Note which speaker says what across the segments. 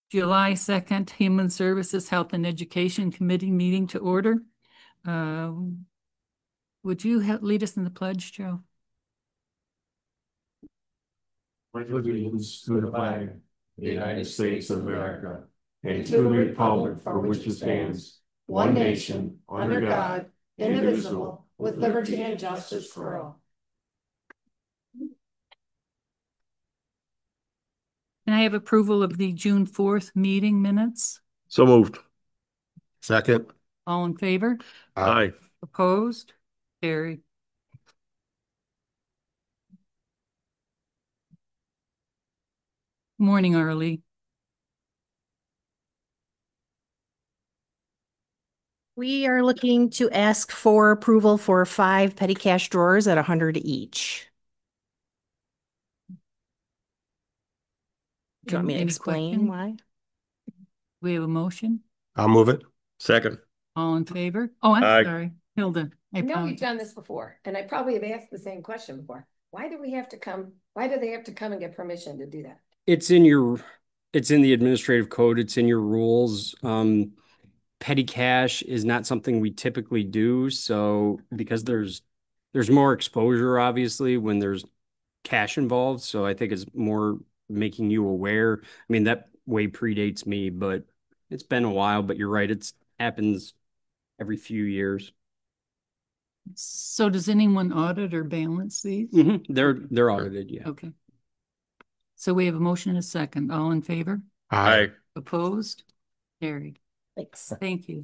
Speaker 1: July 2nd, Human Services, Health and Education Committee meeting to order. Would you lead us in the pledge, Joe?
Speaker 2: Pledge allegiance to the flag of the United States of America and to the republic for which it stands, one nation, under God, indivisible, with liberty and justice for all.
Speaker 1: Can I have approval of the June 4th meeting minutes?
Speaker 2: So moved. Second.
Speaker 1: All in favor?
Speaker 2: Aye.
Speaker 1: Opposed? Carried. Morning, Arlie.
Speaker 3: We are looking to ask for approval for 5 petty cash drawers at $100 each. Do you want me to explain why?
Speaker 1: We have a motion.
Speaker 2: I'll move it. Second.
Speaker 1: All in favor? Oh, I'm sorry. Hilda.
Speaker 4: I know we've done this before, and I probably have asked the same question before. Why do they have to come and get permission to do that?
Speaker 5: It's in the administrative code. It's in your rules. Petty cash is not something we typically do. So because there's more exposure, obviously, when there's cash involved. So I think it's more making you aware. I mean, that way predates me, but it's been a while, but you're right. It happens every few years.
Speaker 1: So does anyone audit or balance these?
Speaker 5: Mm-hmm. They're audited, yeah.
Speaker 1: Okay. So we have a motion and a second. All in favor?
Speaker 2: Aye.
Speaker 1: Opposed? Carried.
Speaker 3: Thanks.
Speaker 1: Thank you.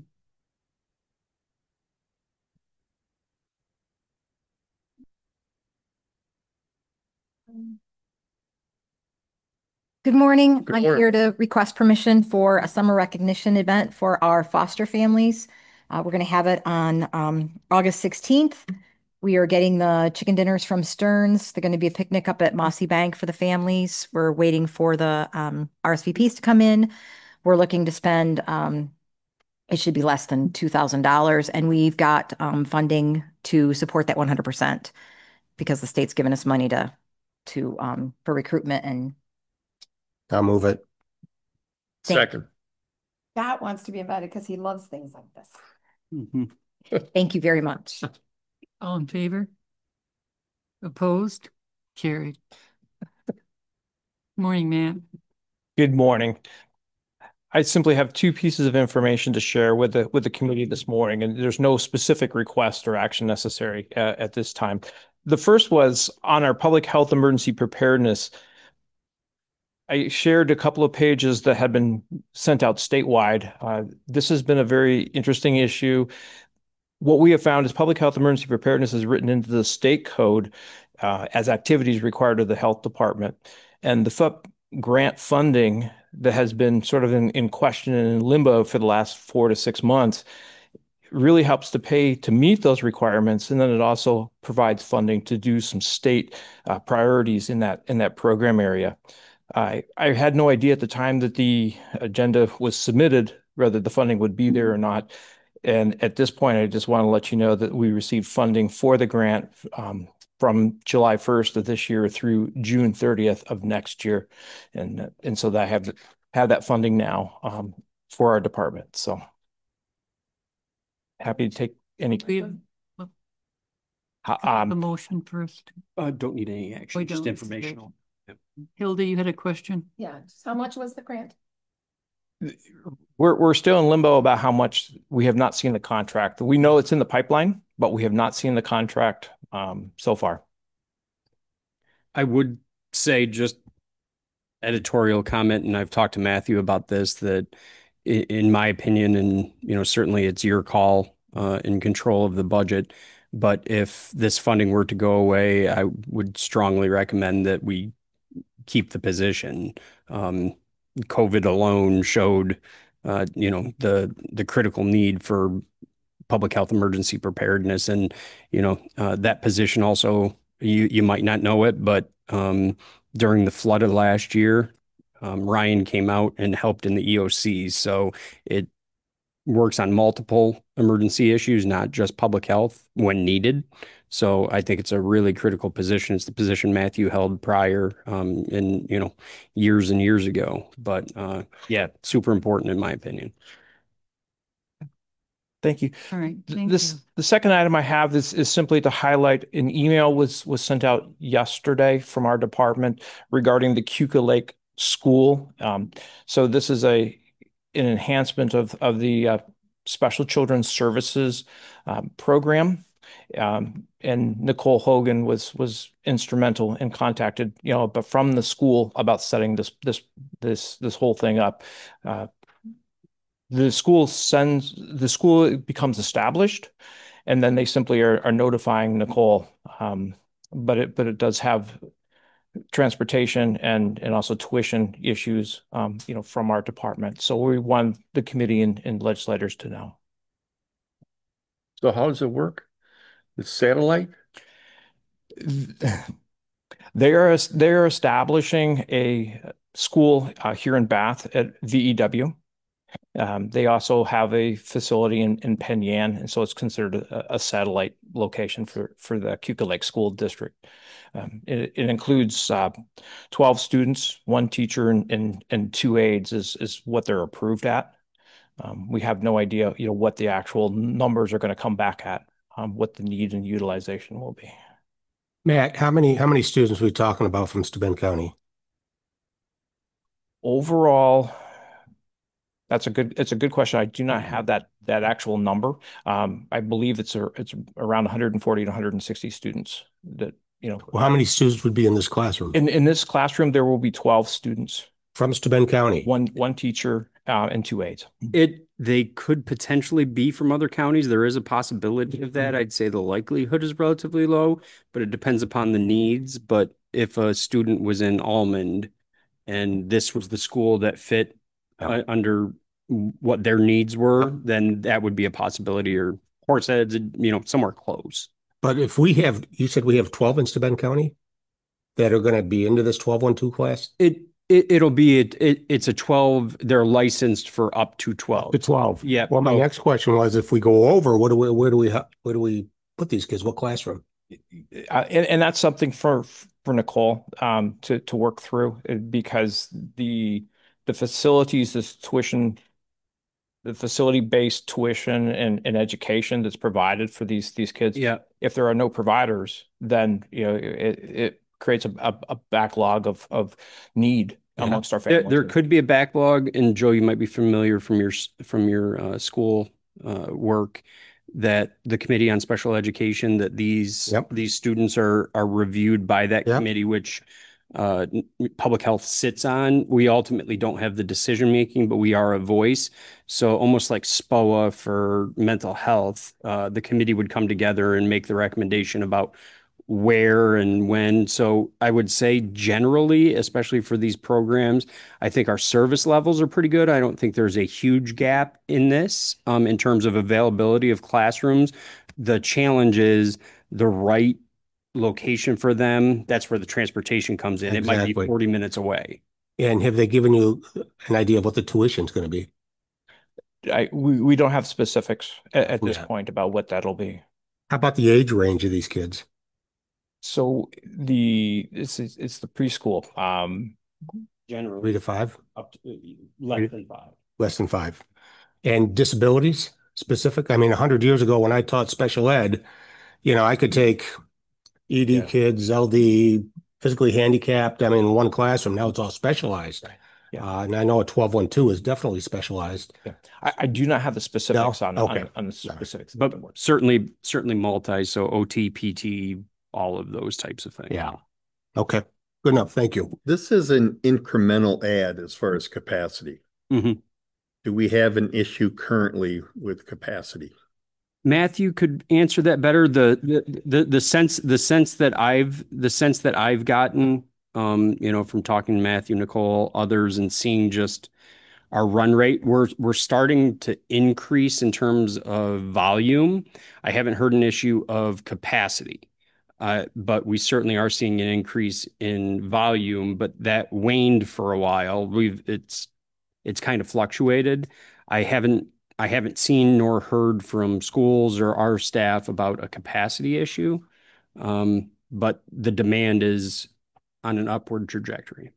Speaker 3: Good morning.
Speaker 2: Good
Speaker 3: I'm
Speaker 2: morning.
Speaker 3: here to request permission for a summer recognition event for our foster families. We're going to have it on August 16th. We are getting the chicken dinners from Stearns. They're going to be a picnic up at Mossy Bank for the families. We're waiting for the RSVPs to come in. We're looking to spend, it should be less than $2,000. And we've got funding to support that 100% because the state's given us money for recruitment and.
Speaker 2: I'll move it.
Speaker 4: Second. Scott wants to be invited because he loves things like this.
Speaker 5: Mm-hmm.
Speaker 3: Thank you very much.
Speaker 1: All in favor? Opposed? Carried. Morning, Matt.
Speaker 6: Good morning. I simply have 2 pieces of information to share with the committee this morning, and there's no specific request or action necessary at this time. The first was on our public health emergency preparedness. I shared a couple of pages that had been sent out statewide. This has been a very interesting issue. What we have found is public health emergency preparedness is written into the state code as activities required of the health department. And the FUP grant funding that has been sort of in question and in limbo for the last 4 to 6 months really helps to pay to meet those requirements. And then it also provides funding to do some state priorities in that program area. I had no idea at the time that the agenda was submitted whether the funding would be there or not. And at this point, I just want to let you know that we received funding for the grant from July 1st of this year through June 30th of next year. And so that I have that funding now for our department. So happy to take any.
Speaker 1: We have a motion first.
Speaker 5: Don't need any action, just informational.
Speaker 1: Hilda, you had a question?
Speaker 4: Yeah. How much was the grant?
Speaker 6: We're still in limbo about how much. We have not seen the contract. We know it's in the pipeline, but we have not seen the contract so far.
Speaker 5: I would say just editorial comment, and I've talked to Matthew about this, that in my opinion, and certainly it's your call in control of the budget, but if this funding were to go away, I would strongly recommend that we keep the position. COVID alone showed, the critical need for public health emergency preparedness. And, that position also, you might not know it, but during the flood of last year, Ryan came out and helped in the EOC. So works on multiple emergency issues, not just public health when needed. So I think it's a really critical position. It's the position Matthew held prior, in, years and years ago. But yeah, super important in my opinion.
Speaker 6: Thank you.
Speaker 1: All right,
Speaker 6: Th-
Speaker 1: thank
Speaker 6: This,
Speaker 1: you.
Speaker 6: the second item I have is simply to highlight an email was sent out yesterday from our department regarding the Cuca Lake School. So this is an enhancement of the Special Children's Services program. And Nicole Hogan was instrumental and contacted, but from the school about setting this whole thing up. The school becomes established, and then they simply are notifying Nicole. But it does have transportation and also tuition issues, from our department. So we want the committee and legislators to know.
Speaker 2: So how does it work? The satellite?
Speaker 6: They are establishing a school here in Bath at VEW. They also have a facility in Penn Yan, and so it's considered a satellite location for the Cuca Lake School District. It includes 12 students, one teacher, and two aides is what they're approved at. We have no idea, what the actual numbers are going to come back at, what the need and utilization will be.
Speaker 7: Matt, how many students are we talking about from Steuben County?
Speaker 6: Overall, it's a good question. I do not have that actual number. I believe it's around 140 to 160 students that,
Speaker 7: Well, how many students would be in this classroom?
Speaker 6: in this classroom, there will be 12 students,
Speaker 7: From Steuben County?
Speaker 6: one teacher, and two aides.
Speaker 5: They could potentially be from other counties. There is a possibility of that. I'd say the likelihood is relatively low, but it depends upon the needs. But if a student was in Almond and this was the school that fit under what their needs were, then that would be a possibility, or Horseheads, somewhere close.
Speaker 7: But if you said we have 12 in Steuben County that are going to be into this 12-1-2 class?
Speaker 5: It's a 12. They're licensed for up to 12.
Speaker 7: To 12.
Speaker 5: Yeah.
Speaker 7: Well, my next question was, if we go over, where do we put these kids? What classroom?
Speaker 6: And that's something for Nicole to work through, because the facilities, the facility-based tuition and education that's provided for these kids.
Speaker 5: Yeah.
Speaker 6: If there are no providers, then it creates a backlog of need amongst our families.
Speaker 5: There could be a backlog, and Joe, you might be familiar from your school work, that the Committee on Special Education, that these students are reviewed by that committee, which public health sits on. We ultimately don't have the decision making, but we are a voice. So almost like SPOA for mental health, the committee would come together and make the recommendation about where and when. So I would say generally, especially for these programs, I think our service levels are pretty good. I don't think there's a huge gap in this, in terms of availability of classrooms. The challenge is the right location for them. That's where the transportation comes in. It might be 40 minutes away.
Speaker 7: And have they given you an idea of what the tuition is going to be?
Speaker 6: We don't have specifics at this point about what that'll be.
Speaker 7: How about the age range of these kids?
Speaker 6: So it's the preschool.
Speaker 5: Generally
Speaker 7: 3 to 5?
Speaker 5: up to less than 5.
Speaker 7: Less than 5. And disabilities specific? I mean, 100 years ago when I taught special ed, I could take ED kids, LD, physically handicapped, in one classroom. Now it's all specialized.
Speaker 6: Yeah.
Speaker 7: And I know a 12-1-2 is definitely specialized.
Speaker 6: Yeah. I do not have the specifics on the specifics.
Speaker 5: But certainly multi, so OT, PT, all of those types of things.
Speaker 7: Yeah. Okay. Good enough. Thank you.
Speaker 2: This is an incremental add as far as capacity.
Speaker 5: Mm-hmm.
Speaker 2: Do we have an issue currently with capacity?
Speaker 5: Matthew could answer that better. The sense that I've gotten, from talking to Matthew, Nicole, others, and seeing just our run rate, we're starting to increase in terms of volume. I haven't heard an issue of capacity, but we certainly are seeing an increase in volume. But that waned for a while. It's kind of fluctuated. I haven't I haven't seen nor heard from schools or our staff about a capacity issue. But the demand is on an upward trajectory.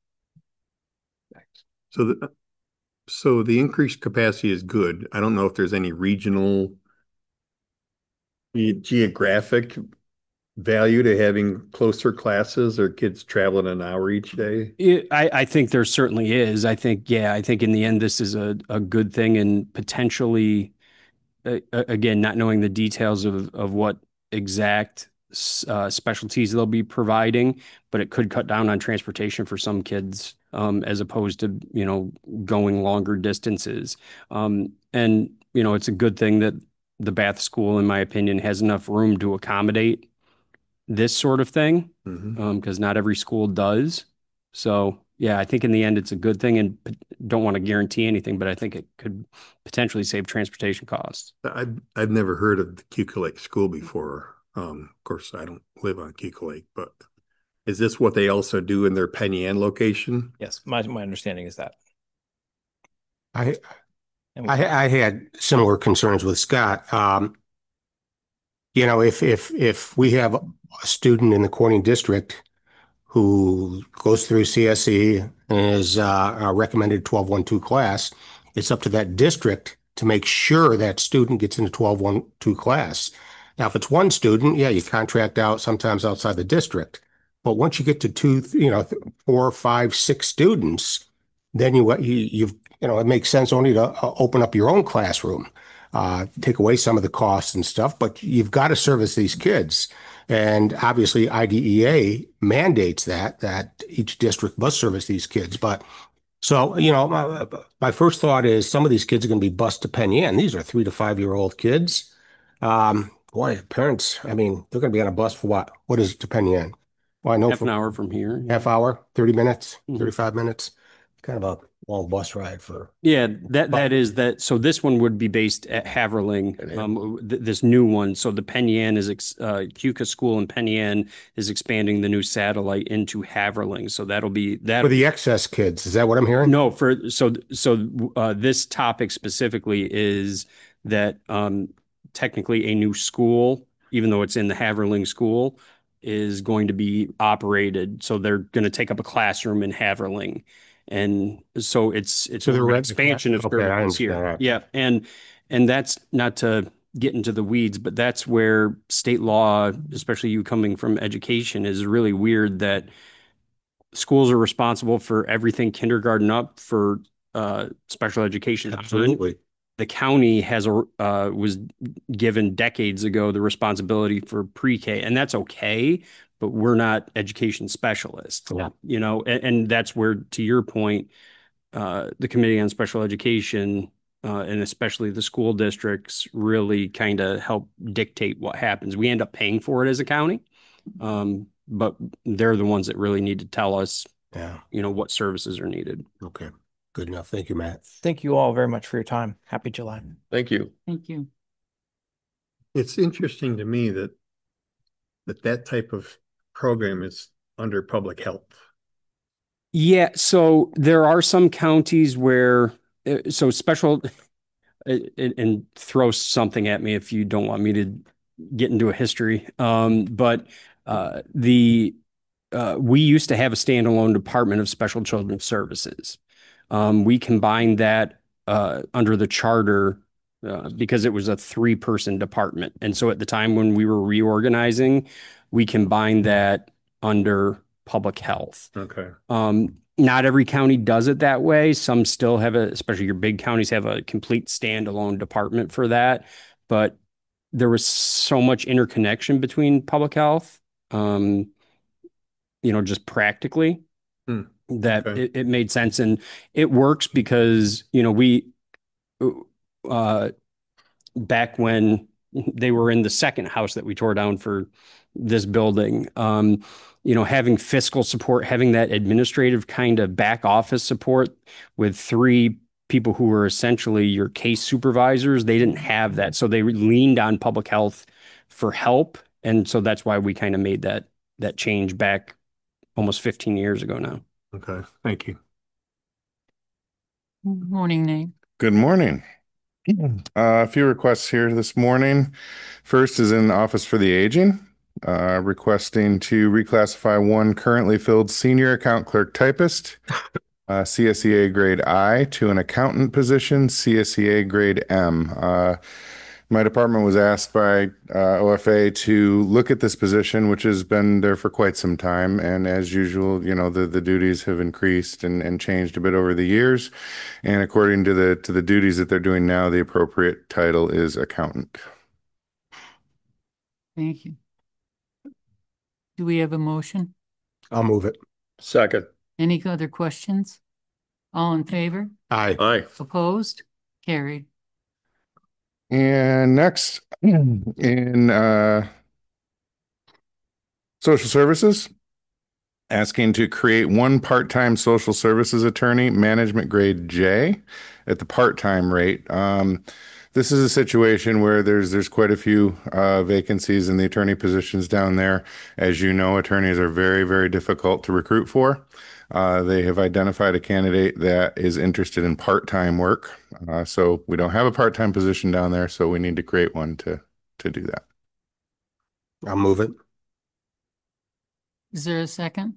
Speaker 2: So the increased capacity is good. I don't know if there's any regional geographic value to having closer classes or kids traveling an hour each day.
Speaker 5: I think there certainly is. I think in the end, this is a good thing, and potentially, again, not knowing the details of what exact specialties they'll be providing, but it could cut down on transportation for some kids, as opposed to, going longer distances. And, it's a good thing that the Bath School, in my opinion, has enough room to accommodate this sort of thing, because not every school does. So yeah, I think in the end it's a good thing, and don't want to guarantee anything, but I think it could potentially save transportation costs.
Speaker 2: I've never heard of the Cuca Lake School before. Of course, I don't live on Cuca Lake, but is this what they also do in their Penny Ann location?
Speaker 6: Yes, my understanding is that.
Speaker 7: I
Speaker 6: And
Speaker 7: I had similar concerns with Scott. If we have a student in the Corning district who goes through CSE and is a recommended 12-1-2 class, it's up to that district to make sure that student gets into 12-1-2 class. Now, if it's one student, yeah, you contract out sometimes outside the district. But once you get to 4, 5, 6 students, then it makes sense only to open up your own classroom, take away some of the costs and stuff, but you've got to service these kids. And obviously IDEA mandates that each district must service these kids. But so, my first thought is some of these kids are going to be bused to Penny Ann. These are 3 to 5-year-old kids. Boy, parents, I mean, they're going to be on a bus for what? What is it to Penny Ann? Well, I know
Speaker 5: Half an hour from here.
Speaker 7: half hour, 30 minutes,
Speaker 5: Mhm.
Speaker 7: 35 minutes. Kind of a long bus ride for.
Speaker 5: Yeah, that is that. So this one would be based at Haverling, this new one. So the Penny Ann Cuca School in Penny Ann is expanding the new satellite into Haverling. So that'll be that.
Speaker 7: For the excess kids, is that what I'm hearing?
Speaker 5: No, this topic specifically is that technically a new school, even though it's in the Haverling school, is going to be operated. So they're going to take up a classroom in Haverling. And so it's
Speaker 7: So they're
Speaker 5: an
Speaker 7: renting
Speaker 5: expansion of
Speaker 7: the class. Okay, I
Speaker 5: services here.
Speaker 7: understand that.
Speaker 5: Yeah. And that's not to get into the weeds, but that's where state law, especially you coming from education, is really weird that schools are responsible for everything kindergarten up for special education.
Speaker 7: Absolutely.
Speaker 5: The county was given decades ago the responsibility for pre-K, and that's okay, but we're not education specialists.
Speaker 7: Yeah.
Speaker 5: And that's where, to your point, the Committee on Special Education, and especially the school districts, really kind of help dictate what happens. We end up paying for it as a county, but they're the ones that really need to tell us, what services are needed.
Speaker 7: Okay. Good enough. Thank you, Matt.
Speaker 6: thank you all very much for your time. Happy July.
Speaker 2: Thank you.
Speaker 1: Thank you.
Speaker 2: It's interesting to me that type of program is under public health.
Speaker 5: Yeah, so there are some counties where, special, and throw something at me if you don't want me to get into a history. But we used to have a standalone Department of Special Children's Services. We combined that under the charter because it was a 3-person department. And so at the time when we were reorganizing, we combined that under public health.
Speaker 2: Okay.
Speaker 5: Not every county does it that way. Some still have especially your big counties have a complete standalone department for that. But there was so much interconnection between public health, just practically, that it made sense. And it works because, we, back when they were in the second house that we tore down for this building, having fiscal support, having that administrative kind of back office support with 3 people who were essentially your case supervisors, they didn't have that. So they leaned on public health for help. And so that's why we kind of made that change back almost 15 years ago now.
Speaker 2: Okay. Thank you.
Speaker 1: Morning, Nate.
Speaker 8: Good morning.
Speaker 2: A few requests here this morning. First is in the Office for the Aging, requesting to reclassify one currently filled senior account clerk typist, CSEA grade I, to an accountant position, CSEA grade M. My department was asked by OFA to look at this position, which has been there for quite some time. And as usual, you know, the duties have increased and changed a bit over the years. And according to the duties that they're doing now, the appropriate title is accountant.
Speaker 1: Thank you. Do we have a motion?
Speaker 7: I'll move it.
Speaker 8: Second.
Speaker 1: Any other questions? All in favor?
Speaker 7: Aye.
Speaker 8: Aye.
Speaker 1: Opposed? Carried.
Speaker 2: And next, in social services, asking to create one part-time social services attorney, management grade J, at the part-time rate. This is a situation where there's quite a few vacancies in the attorney positions down there. As you know, attorneys are very, very difficult to recruit for. They have identified a candidate that is interested in part-time work. So we don't have a part-time position down there, so we need to create one to do that.
Speaker 7: I'll move it.
Speaker 1: Is there a second?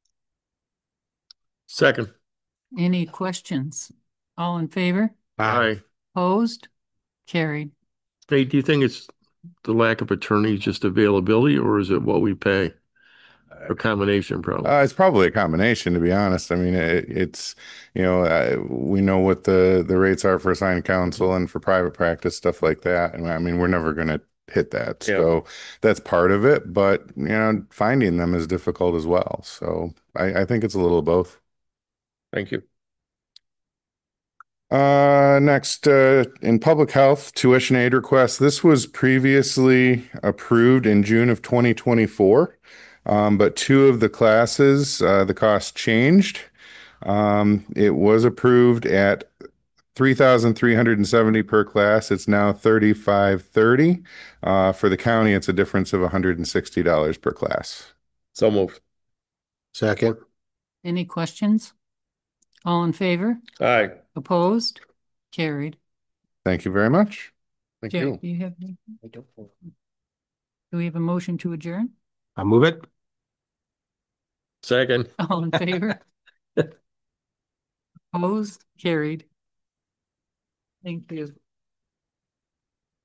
Speaker 8: Second.
Speaker 1: Any questions? All in favor?
Speaker 8: Aye.
Speaker 1: Opposed? Carried.
Speaker 8: Hey, do you think it's the lack of attorneys, just availability, or is it what we pay? A combination, probably.
Speaker 2: It's probably a combination, to be honest. I mean, it's, you know, we know what the rates are for assigned counsel and for private practice, stuff like that. And I mean, we're never going to hit that.
Speaker 8: Yeah.
Speaker 2: So that's part of it. But, you know, finding them is difficult as well. So I think it's a little of both.
Speaker 8: Thank you.
Speaker 2: Next, in public health, tuition aid request. This was previously approved in June of 2024. But two of the classes, the cost changed. It was approved at $3,370 per class. It's now $3,530. For the county, it's a difference of $160 per class.
Speaker 8: So moved.
Speaker 7: Second.
Speaker 1: Any questions? All in favor?
Speaker 8: Aye.
Speaker 1: Opposed? Carried.
Speaker 2: Thank you very much.
Speaker 8: Thank
Speaker 1: Jack,
Speaker 8: you.
Speaker 1: do you have anything? Do we have a motion to adjourn?
Speaker 7: I'll move it.
Speaker 8: Second.
Speaker 1: All in favor? Opposed? Carried. Thank you.